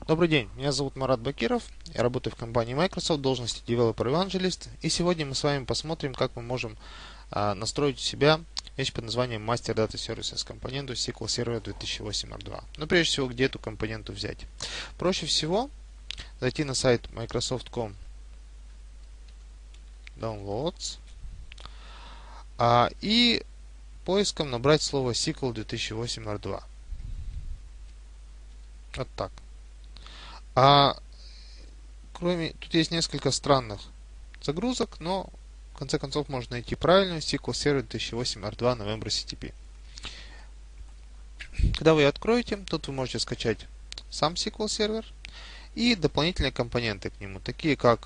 Добрый день, меня зовут Марат Бакиров, я работаю в компании Microsoft в должности Developer Evangelist, и сегодня мы с вами посмотрим, как мы можем настроить у себя вещь под названием Master Data Services, компоненту SQL Server 2008 R2. Но прежде всего, где эту компоненту взять? Проще всего зайти на сайт microsoft.com Downloads и поиском набрать слово SQL 2008 R2. Вот так. А тут есть несколько странных загрузок, но в конце концов можно найти правильную SQL Server 2008 R2 November CTP. Когда вы ее откроете, тут вы можете скачать сам SQL Server и дополнительные компоненты к нему, такие как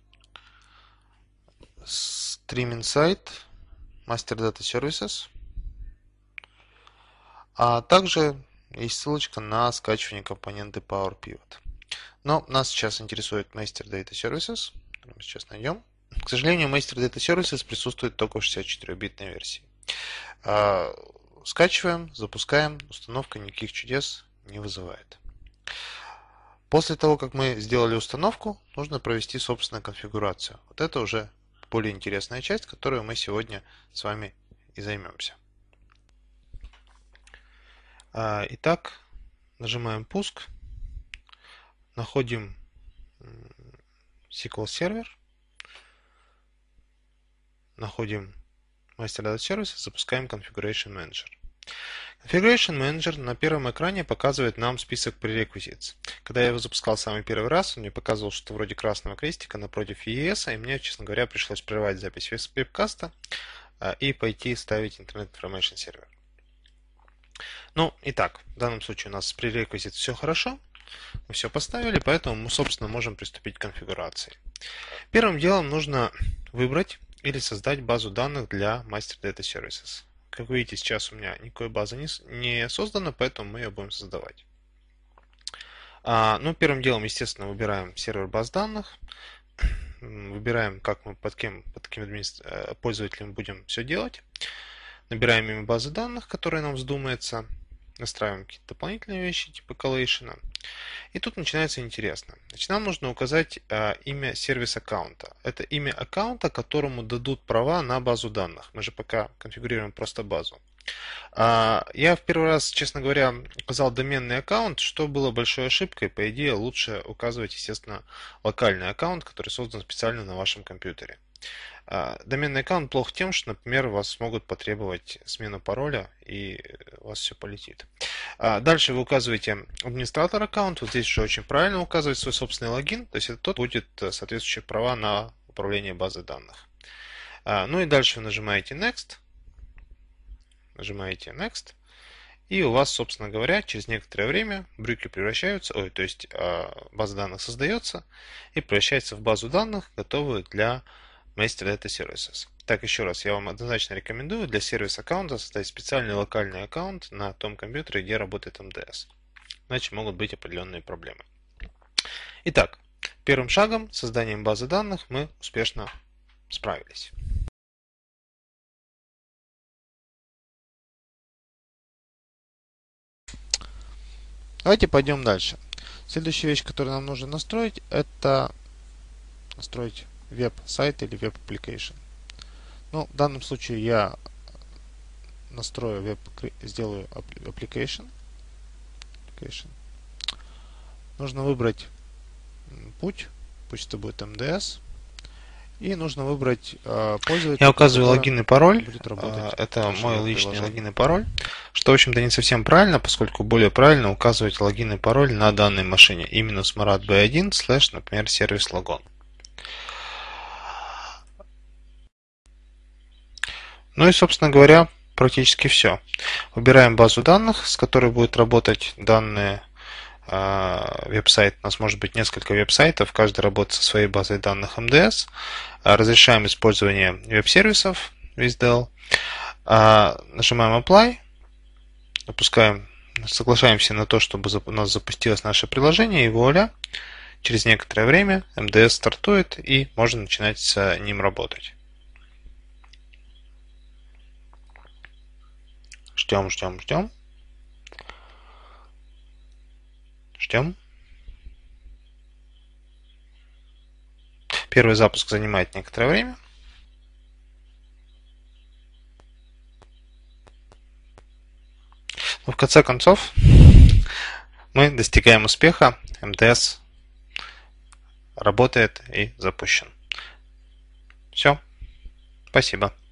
Stream Insight, Master Data Services, а также есть ссылочка на скачивание компоненты Power Pivot. Но нас сейчас интересует Master Data Services, который мы сейчас найдем. К сожалению, Master Data Services присутствует только в 64-битной версии. Скачиваем, запускаем, установка никаких чудес не вызывает. После того, как мы сделали установку, нужно провести собственную конфигурацию. Вот это уже более интересная часть, которую мы сегодня с вами и займемся. Итак, нажимаем пуск, находим SQL Server, находим Master Data Services, запускаем Configuration Manager. Configuration Manager на первом экране показывает нам список prerequisites. Когда я его запускал самый первый раз, он мне показывал, что вроде красного крестика напротив EES, и мне, честно говоря, пришлось прервать запись вебкаста и пойти ставить Internet Information Server. Ну, итак, в данном случае у нас с prerequisites все хорошо, мы все поставили, поэтому мы, собственно, можем приступить к конфигурации. Первым делом нужно выбрать или создать базу данных для Master Data Services. Как вы видите, сейчас у меня никакой базы не создана, поэтому мы ее будем создавать. Ну, первым делом, естественно, выбираем сервер баз данных. Выбираем, как мы под каким пользователем будем все делать. Набираем имя базы данных, которая нам вздумается. Настраиваем какие-то дополнительные вещи, типа collation. И тут начинается интересно. Значит, нам нужно указать имя сервис аккаунта. Это имя аккаунта, которому дадут права на базу данных. Мы же пока конфигурируем просто базу. Я в первый раз, честно говоря, указал доменный аккаунт, что было большой ошибкой. По идее, лучше указывать, естественно, локальный аккаунт, который создан специально на вашем компьютере. Доменный аккаунт плох тем, что, например, вас могут потребовать смену пароля, и у вас все полетит. Дальше вы указываете администратор аккаунт. Вот здесь уже очень правильно указывать свой собственный логин. То есть это тот будет соответствующие права на управление базой данных. Ну и дальше вы нажимаете Next. Нажимаете Next. И у вас, собственно говоря, через некоторое время брюки превращаются, то есть база данных создается и превращается в базу данных, готовую для Master Data Services. Так, еще раз, я вам однозначно рекомендую для сервис-аккаунта создать специальный локальный аккаунт на том компьютере, где работает МДС. Иначе могут быть определенные проблемы. Итак, первым шагом, созданием базы данных, мы успешно справились. Давайте пойдем дальше. Следующая вещь, которую нам нужно настроить, это настроить веб-сайт или веб-application. Ну, в данном случае я настрою сделаю application. Нужно выбрать путь, пусть это будет MDS. И нужно выбрать пользователя. Я указываю логин и пароль. Это мой личный логин и пароль. Что, в общем-то, не совсем правильно, поскольку более правильно указывать логин и пароль на данной машине. Именно с Marat B1 / например, сервис логон. Ну и, собственно говоря, практически все. Выбираем базу данных, с которой будет работать данные веб-сайт. У нас может быть несколько веб-сайтов, каждый работает со своей базой данных МДС. Разрешаем использование веб-сервисов WSDL. Нажимаем Apply. Соглашаемся на то, чтобы у нас запустилось наше приложение, и вуаля, через некоторое время МДС стартует, и можно начинать с ним работать. Ждем. Первый запуск занимает некоторое время. Но в конце концов мы достигаем успеха. МТС работает и запущен. Все. Спасибо.